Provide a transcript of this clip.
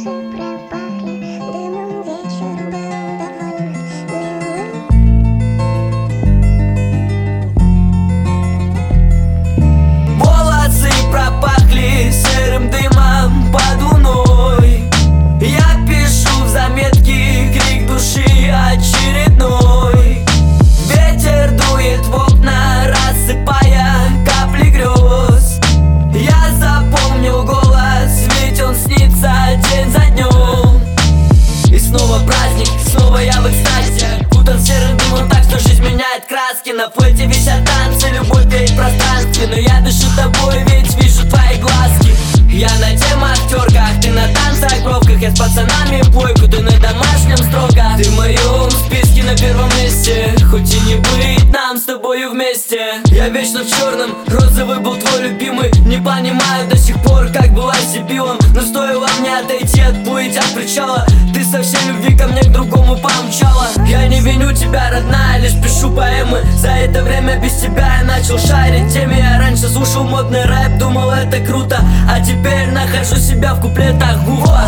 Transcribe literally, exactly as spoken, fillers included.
волосы пропахли дымом, вечер был довольно милым. Волосы пропахли серым дымом под луной. Я пишу в заметке крик души очередной. Ветер дует в окна, рассыпая капли грез. Я запомнил голос, ведь он снится день за днем. И снова праздник, снова я в экстазе, кутан серым дымом так, что жизнь меняет краски. На флете висят танцы, любовь веет в пространстве, но я дышу тобой, ведь вижу твои глазки. Я на демоактерках, ты на танцах, бровках. Я с пацанами плойку, ты на домашнем строго. Ты в моем списке на первом месте, хоть и не быть нам с тобою вместе. Я вечно в черном, розовый был твой любимый. Не понимаю до сих пор, как была дебилом, но стоило мне отойти, отплыть от причала. Ты со всей любви ко мне к другому помчала. Я не виню тебя, родная, лишь пишу поэмы. За это время без тебя я начал шарить теми. Я раньше слушал модный рэп, думал это круто, а теперь нахожу себя в куплетах. Вот